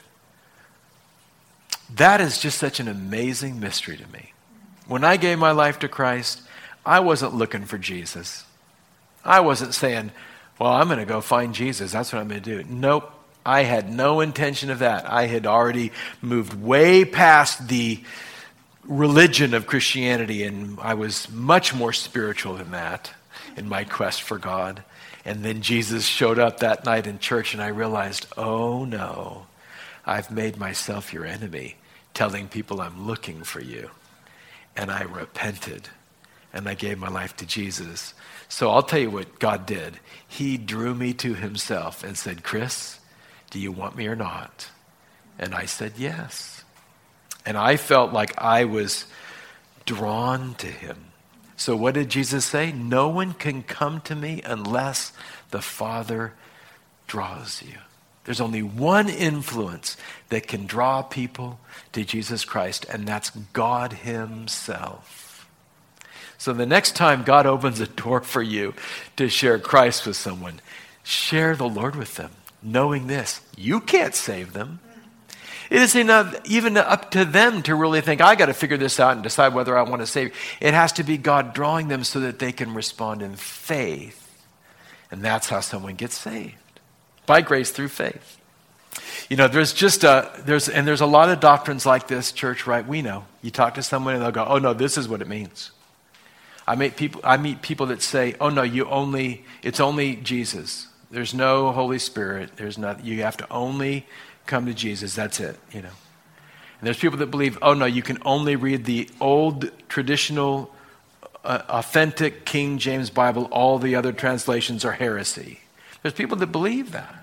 That is just such an amazing mystery to me. When I gave my life to Christ, I wasn't looking for Jesus. I wasn't saying, well, I'm going to go find Jesus. That's what I'm going to do. Nope. I had no intention of that. I had already moved way past the religion of Christianity, and I was much more spiritual than that in my quest for God. And then Jesus showed up that night in church, and I realized, oh no, I've made myself your enemy, telling people I'm looking for you. And I repented, and I gave my life to Jesus. So I'll tell you what God did. He drew me to himself and said, Chris, do you want me or not? And I said, yes. And I felt like I was drawn to him. So what did Jesus say? No one can come to me unless the Father draws you. There's only one influence that can draw people to Jesus Christ, and that's God himself. So the next time God opens a door for you to share Christ with someone, share the Lord with them, knowing this: you can't save them. It isn't even up to them to really think, I got to figure this out and decide whether I want to save. It has to be God drawing them so that they can respond in faith. And that's how someone gets saved. By grace through faith. You know, there's a lot of doctrines like this, church, right? We know. You talk to someone and they'll go, oh no, this is what it means. I meet people that say, oh no, it's only Jesus. There's no Holy Spirit. You have to only come to Jesus, that's it, you know. And there's people that believe, oh no, you can only read the old, traditional, authentic King James Bible. All the other translations are heresy. There's people that believe that.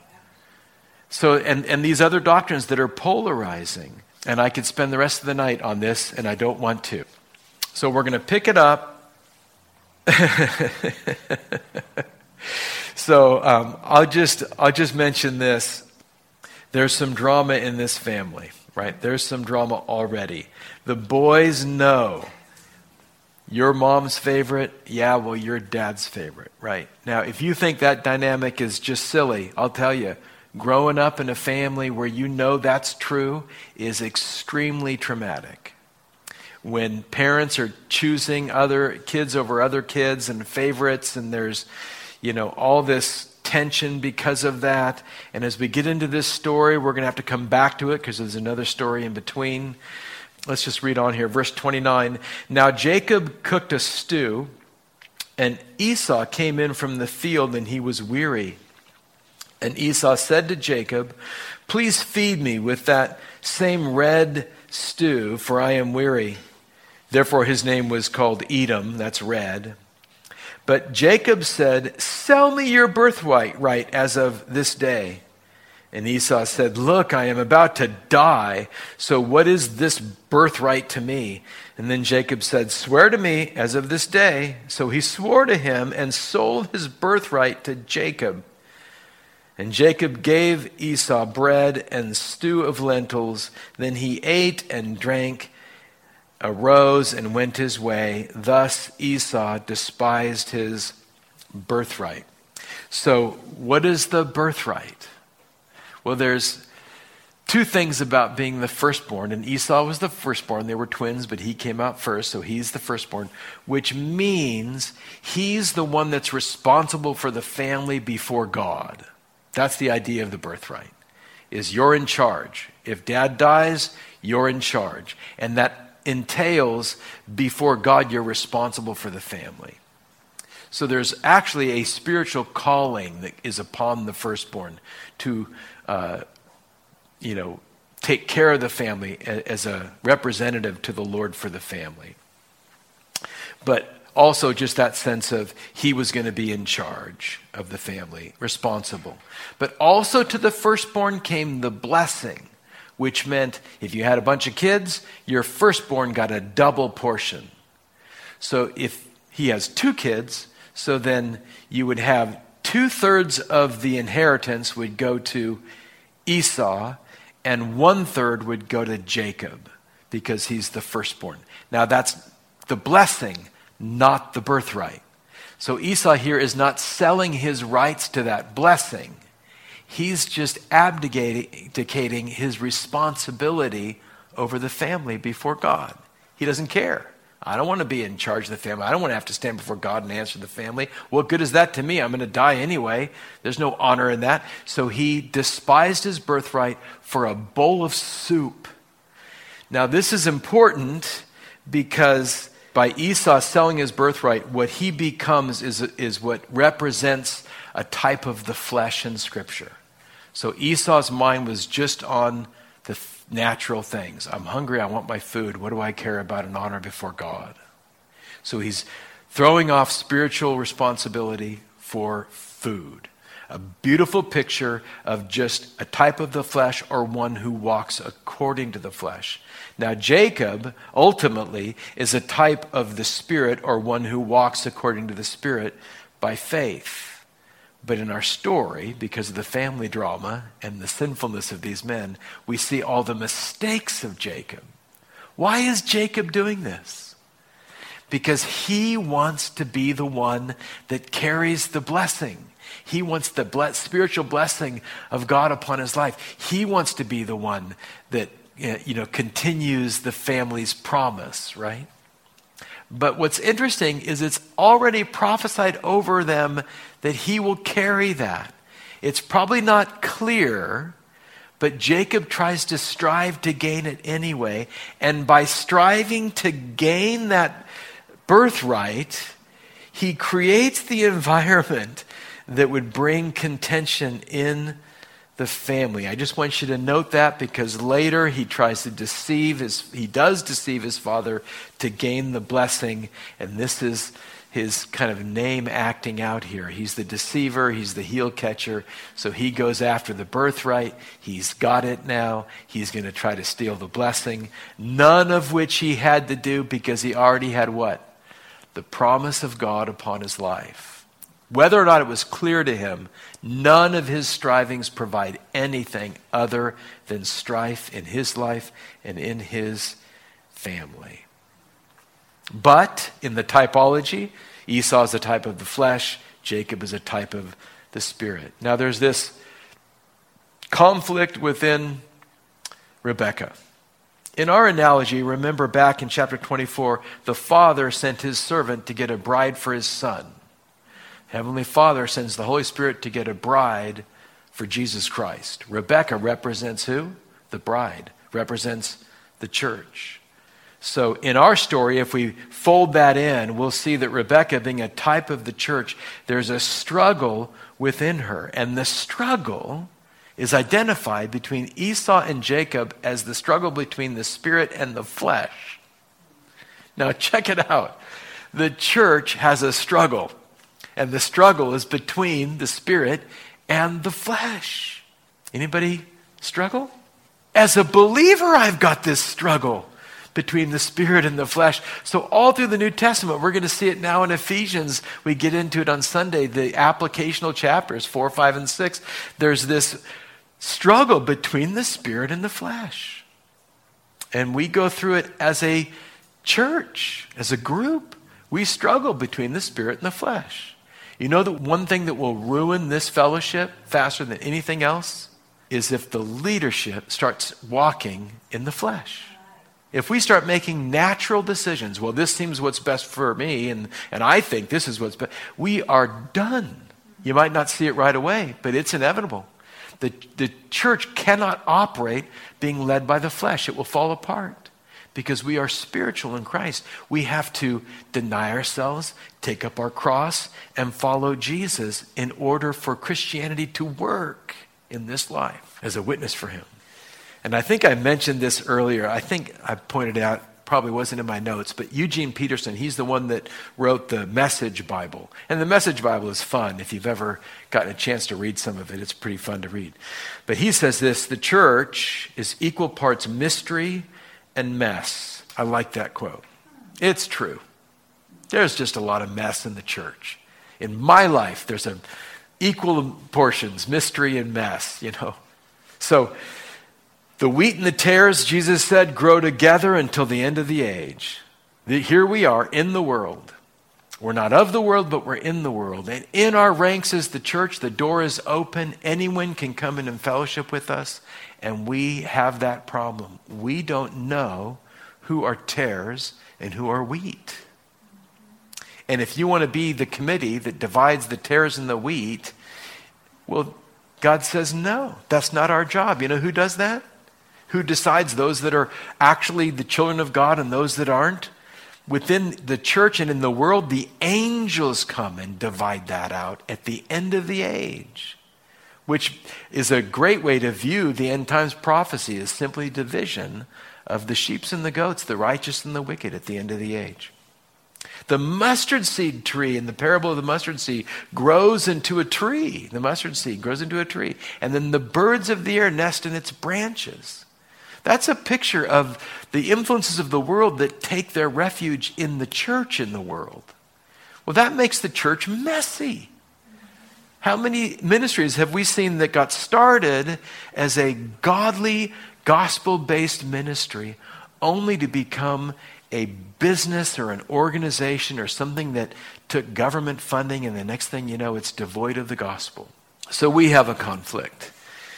So, and these other doctrines that are polarizing. And I could spend the rest of the night on this, and I don't want to. So we're going to pick it up. So I'll just mention this. There's some drama in this family, right? There's some drama already. The boys know your mom's favorite. Yeah, well, your dad's favorite, right? Now, if you think that dynamic is just silly, I'll tell you, growing up in a family where you know that's true is extremely traumatic. When parents are choosing other kids over other kids and favorites, and there's, you know, all this tension because of that. And as we get into this story, we're going to have to come back to it because there's another story in between. Let's just read on here. Verse 29. Now Jacob cooked a stew, and Esau came in from the field, and he was weary. And Esau said to Jacob, "Please feed me with that same red stew, for I am weary." Therefore his name was called Edom, that's red. But Jacob said, "Sell me your birthright as of this day." And Esau said, "Look, I am about to die, so what is this birthright to me?" And then Jacob said, "Swear to me as of this day." So he swore to him and sold his birthright to Jacob. And Jacob gave Esau bread and stew of lentils. Then he ate and drank, arose and went his way. Thus Esau despised his birthright. So what is the birthright? Well, there's two things about being the firstborn. And Esau was the firstborn. They were twins, but he came out first, so he's the firstborn, which means he's the one that's responsible for the family before God. That's the idea of the birthright, is you're in charge. If dad dies, you're in charge. And that entails before God, you're responsible for the family. So there's actually a spiritual calling that is upon the firstborn to take care of the family as a representative to the Lord for the family. But also just that sense of he was going to be in charge of the family, responsible. But also to the firstborn came the blessing, which meant if you had a bunch of kids, your firstborn got a double portion. So if he has 2 kids, so then you would have 2/3 of the inheritance would go to Esau, and 1/3 would go to Jacob, because he's the firstborn. Now that's the blessing, not the birthright. So Esau here is not selling his rights to that blessing. He's just abdicating his responsibility over the family before God. He doesn't care. I don't want to be in charge of the family. I don't want to have to stand before God and answer the family. What good is that to me? I'm going to die anyway. There's no honor in that. So he despised his birthright for a bowl of soup. Now this is important because by Esau selling his birthright, what he becomes is what represents a type of the flesh in Scripture. So Esau's mind was just on the natural things. I'm hungry, I want my food. What do I care about an honor before God? So he's throwing off spiritual responsibility for food. A beautiful picture of just a type of the flesh, or one who walks according to the flesh. Now Jacob ultimately is a type of the Spirit, or one who walks according to the Spirit by faith. But in our story, because of the family drama and the sinfulness of these men, we see all the mistakes of Jacob. Why is Jacob doing this? Because he wants to be the one that carries the blessing. He wants the spiritual blessing of God upon his life. He wants to be the one that continues the family's promise, right? But what's interesting is it's already prophesied over them that he will carry that. It's probably not clear, but Jacob tries to strive to gain it anyway. And by striving to gain that birthright, he creates the environment that would bring contention in the family. I just want you to note that, because later he does deceive his father to gain the blessing, and this is his kind of name acting out here. He's the deceiver, he's the heel catcher, so he goes after the birthright. He's got it now. He's going to try to steal the blessing, none of which he had to do, because he already had what? The promise of God upon his life. Whether or not it was clear to him, none of his strivings provide anything other than strife in his life and in his family. But in the typology, Esau is a type of the flesh, Jacob is a type of the Spirit. Now there's this conflict within Rebekah. In our analogy, remember back in chapter 24, the father sent his servant to get a bride for his son. Heavenly Father sends the Holy Spirit to get a bride for Jesus Christ. Rebekah represents who? The bride. Represents the church. So in our story, if we fold that in, we'll see that Rebekah, being a type of the church, there's a struggle within her. And the struggle is identified between Esau and Jacob as the struggle between the spirit and the flesh. Now check it out. The church has a struggle, and the struggle is between the spirit and the flesh. Anybody struggle? As a believer, I've got this struggle between the spirit and the flesh. So all through the New Testament, we're going to see it now in Ephesians. We get into it on Sunday, the applicational chapters, 4, 5, and 6. There's this struggle between the spirit and the flesh. And we go through it as a church, as a group. We struggle between the spirit and the flesh. You know, the one thing that will ruin this fellowship faster than anything else is if the leadership starts walking in the flesh. If we start making natural decisions, well, this seems what's best for me, and I think this is what's best, we are done. You might not see it right away, but it's inevitable. The church cannot operate being led by the flesh. It will fall apart because we are spiritual in Christ. We have to deny ourselves, take up our cross, and follow Jesus in order for Christianity to work in this life as a witness for him. And I think I mentioned this earlier. I think I pointed out, probably wasn't in my notes, but Eugene Peterson, he's the one that wrote the Message Bible. And the Message Bible is fun. If you've ever gotten a chance to read some of it, it's pretty fun to read. But he says this: the church is equal parts mystery and mess. I like that quote. It's true. There's just a lot of mess in the church. In my life, there's equal portions, mystery and mess, So the wheat and the tares, Jesus said, grow together until the end of the age. Here we are in the world. We're not of the world, but we're in the world. And in our ranks is the church. The door is open. Anyone can come in and fellowship with us. And we have that problem. We don't know who are tares and who are wheat. And if you want to be the committee that divides the tares and the wheat, well, God says, no, that's not our job. You know who does that? Who decides those that are actually the children of God and those that aren't? Within the church and in the world, the angels come and divide that out at the end of the age, which is a great way to view the end times prophecy as simply division of the sheep and the goats, the righteous and the wicked at the end of the age. The mustard seed tree in the parable of the mustard seed grows into a tree. The mustard seed grows into a tree. And then the birds of the air nest in its branches. That's a picture of the influences of the world that take their refuge in the church in the world. Well, that makes the church messy. How many ministries have we seen that got started as a godly, gospel-based ministry only to become a business or an organization or something that took government funding, and the next thing you know, it's devoid of the gospel? So we have a conflict,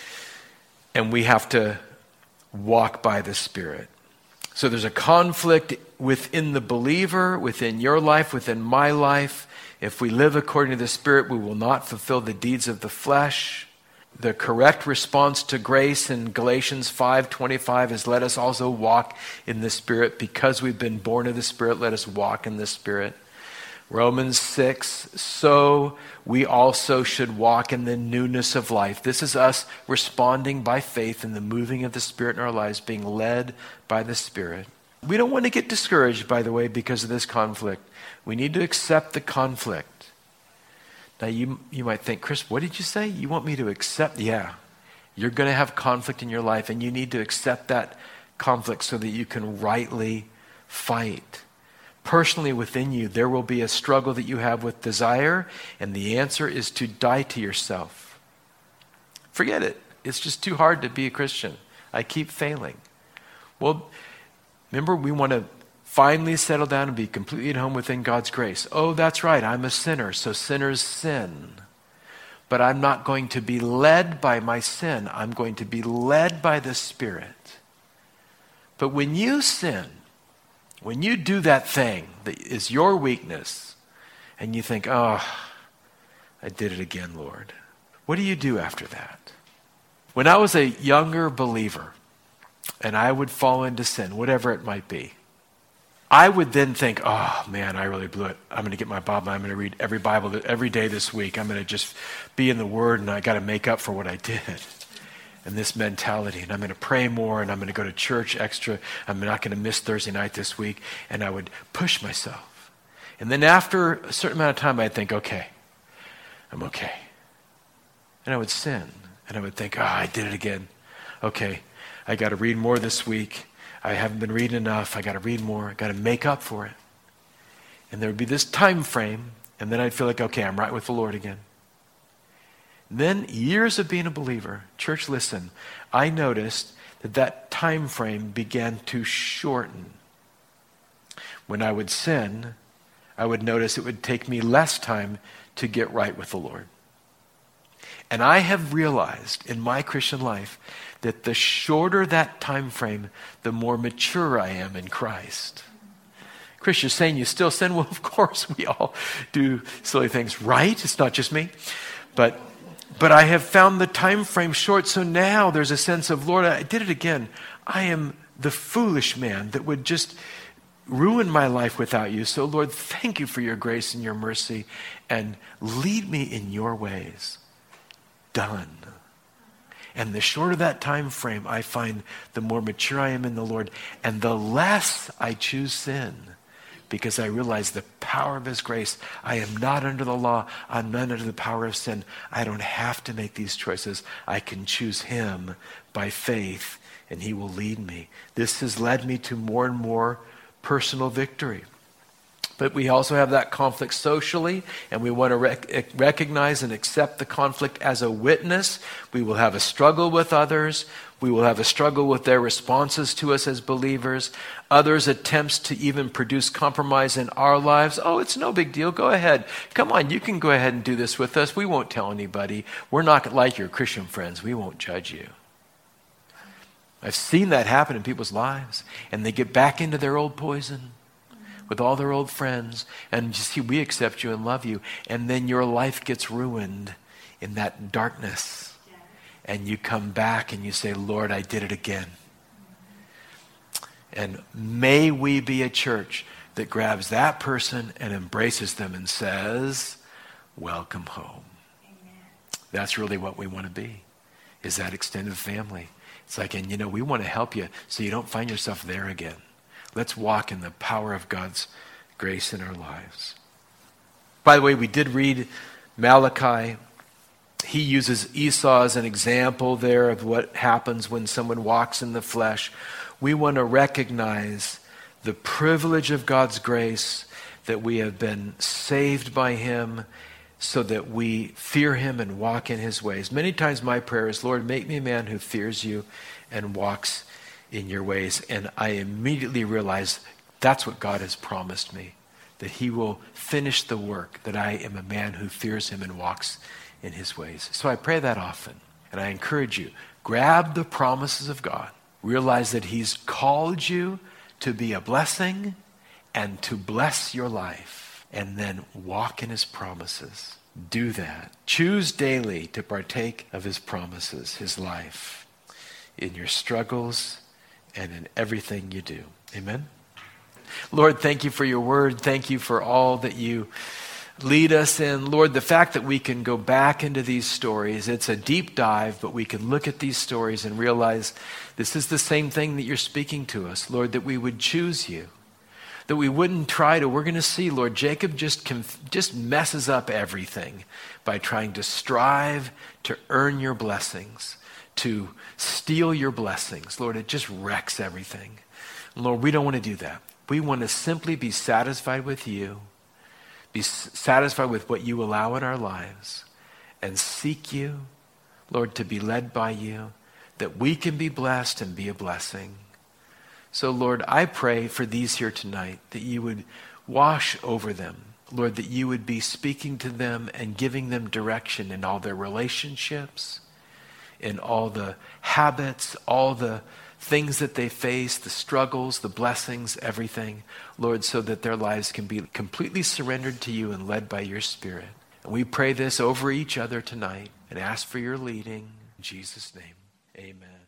and we have to walk by the Spirit. So there's a conflict within the believer, within your life, within my life. If we live according to the Spirit, we will not fulfill the deeds of the flesh. The correct response to grace in Galatians 5:25 is, let us also walk in the Spirit. Because we've been born of the Spirit, let us walk in the Spirit. Romans 6, so we also should walk in the newness of life. This is us responding by faith in the moving of the Spirit in our lives, being led by the Spirit. We don't want to get discouraged, by the way, because of this conflict. We need to accept the conflict. Now, you might think, Chris, what did you say? You want me to accept? Yeah. You're going to have conflict in your life, and you need to accept that conflict so that you can rightly fight. Personally within you, there will be a struggle that you have with desire, and the answer is to die to yourself. Forget it. It's just too hard to be a Christian. I keep failing. Well, remember, we want to finally settle down and be completely at home within God's grace. Oh, that's right, I'm a sinner, so sinners sin. But I'm not going to be led by my sin. I'm going to be led by the Spirit. But when you sin, when you do that thing that is your weakness, and you think, oh, I did it again, Lord. What do you do after that? When I was a younger believer, and I would fall into sin, whatever it might be, I would then think, oh man, I really blew it. I'm going to get my Bible. I'm going to read every Bible every day this week. I'm going to just be in the Word, and I got to make up for what I did. And this mentality, and I'm going to pray more, and I'm going to go to church extra. I'm not going to miss Thursday night this week. And I would push myself. And then after a certain amount of time, I'd think, okay, I'm okay. And I would sin. And I would think, I did it again. Okay, I got to read more this week. I haven't been reading enough. I got to read more. I got to make up for it. And there would be this time frame, and then I'd feel like, okay, I'm right with the Lord again. Then years of being a believer, church, listen, I noticed that time frame began to shorten. When I would sin, I would notice it would take me less time to get right with the Lord. And I have realized in my Christian life that the shorter that time frame, the more mature I am in Christ. Chris, you're saying you still sin? Well, of course we all do silly things, right? It's not just me. But I have found the time frame short, so now there's a sense of, Lord, I did it again. I am the foolish man that would just ruin my life without you. So, Lord, thank you for your grace and your mercy, and lead me in your ways. Done. And the shorter that time frame, I find the more mature I am in the Lord, and the less I choose sin, because I realize the power of his grace. I am not under the law. I'm not under the power of sin. I don't have to make these choices. I can choose him by faith, and he will lead me. This has led me to more and more personal victory. But we also have that conflict socially, and we want to recognize and accept the conflict as a witness. We will have a struggle with others. We will have a struggle with their responses to us as believers. Others' attempts to even produce compromise in our lives. Oh, it's no big deal. Go ahead. Come on, you can go ahead and do this with us. We won't tell anybody. We're not like your Christian friends. We won't judge you. I've seen that happen in people's lives, and they get back into their old poison with all their old friends, and you see, we accept you and love you, and then your life gets ruined in that darkness, and you come back and you say, Lord, I did it again. And may we be a church that grabs that person and embraces them and says, welcome home. Amen. That's really what we want to be, is that extended family. It's like, and we want to help you so you don't find yourself there again. Let's walk in the power of God's grace in our lives. By the way, we did read Malachi. He uses Esau as an example there of what happens when someone walks in the flesh. We want to recognize the privilege of God's grace, that we have been saved by him so that we fear him and walk in his ways. Many times my prayer is, Lord, make me a man who fears you and walks in your ways. And I immediately realize that's what God has promised me, that he will finish the work, that I am a man who fears him and walks in his ways. So I pray that often. And I encourage you, grab the promises of God. Realize that he's called you to be a blessing and to bless your life, and then walk in his promises. Do that. Choose daily to partake of his promises, his life, in your struggles and in everything you do. Amen? Lord, thank you for your word. Thank you for all that you lead us in. Lord, the fact that we can go back into these stories, it's a deep dive, but we can look at these stories and realize this is the same thing that you're speaking to us. Lord, that we would choose you, that we wouldn't try to. We're going to see, Lord, Jacob just messes up everything by trying to strive to earn your blessings, to steal your blessings. Lord, it just wrecks everything. Lord, we don't want to do that. We want to simply be satisfied with you, be satisfied with what you allow in our lives, and seek you, Lord, to be led by you, that we can be blessed and be a blessing. So, Lord, I pray for these here tonight, that you would wash over them. Lord, that you would be speaking to them and giving them direction in all their relationships, in all the habits, all the things that they face, the struggles, the blessings, everything, Lord, so that their lives can be completely surrendered to you and led by your Spirit. And we pray this over each other tonight and ask for your leading. In Jesus' name, amen.